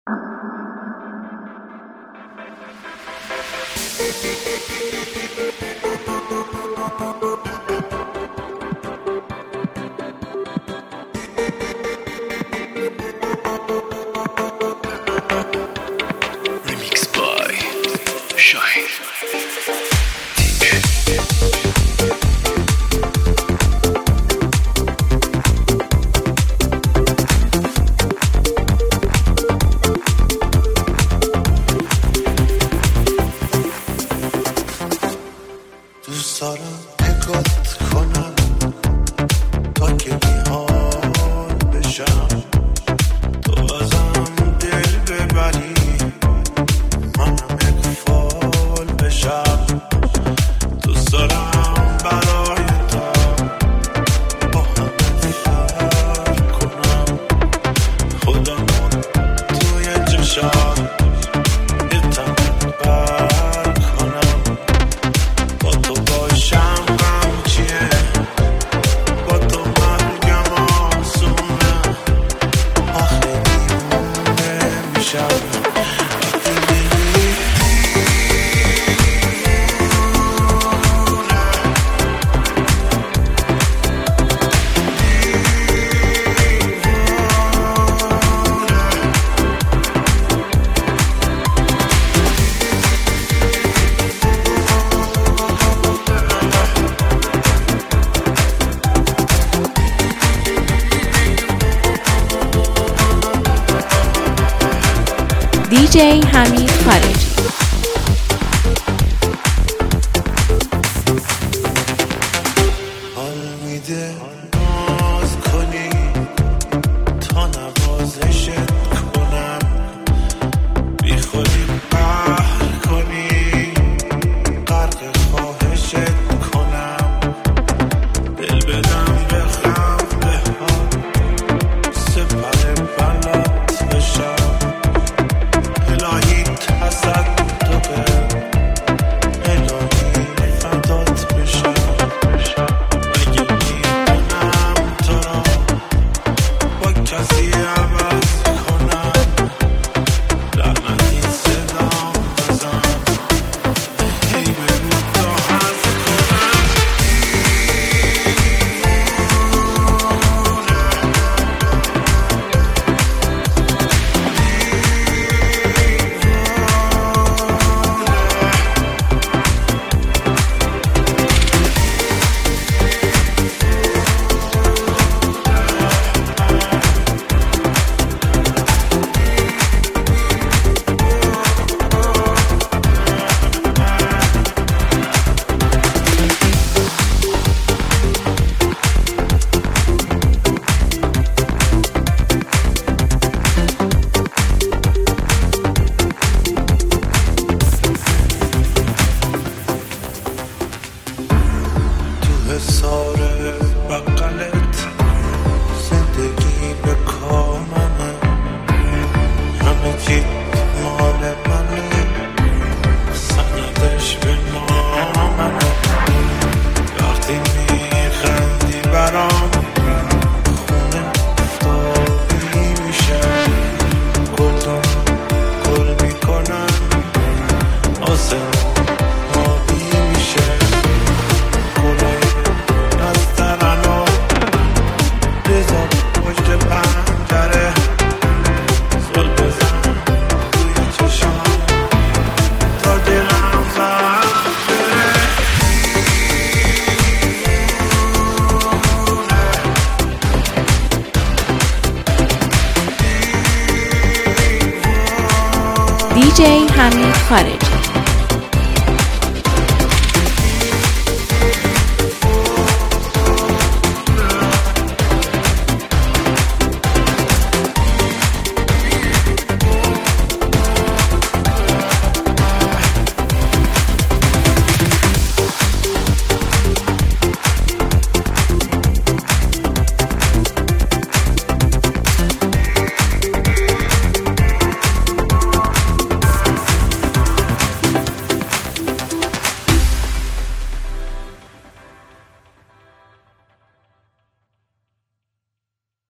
Remix by Shine. دوست دارم نگات کنم تا که بیحال بشم، تو ازم دل ببری منم اغفال بشم. دوست دارم برای تو با همه فرق کنم، خودمون توی چشم یه تمام برق کنم. با تو باشم غم چیه، با تو مرگم آسونه. آخه دیوونه میشم وقتی میری. DJ حمید خارجی. حال میده ناز کنی تا نوازشت کنم، بی خودی قهر کنی غرق خواهشت کنم. دل بدم به خنده ها سپر بلات بشم. الهی تصدقه، الهی فدات بشم. اگه میدونم تو را با کسی عوض کنم، لعنتی صدام بزن هی بگو تا هست کنم. تو حصار بغلت زندگی به کاممه، همه چی مال منه، سندش به ناممه. وقتی میخندی برام خونه افتادی میشه، گلدون گل میکنن آسمون آبی میشه. گلای نسترن و بزن پشت پنجره، زل بزن توی چشام تا دلم زخم بره. DJ حمید خارجی.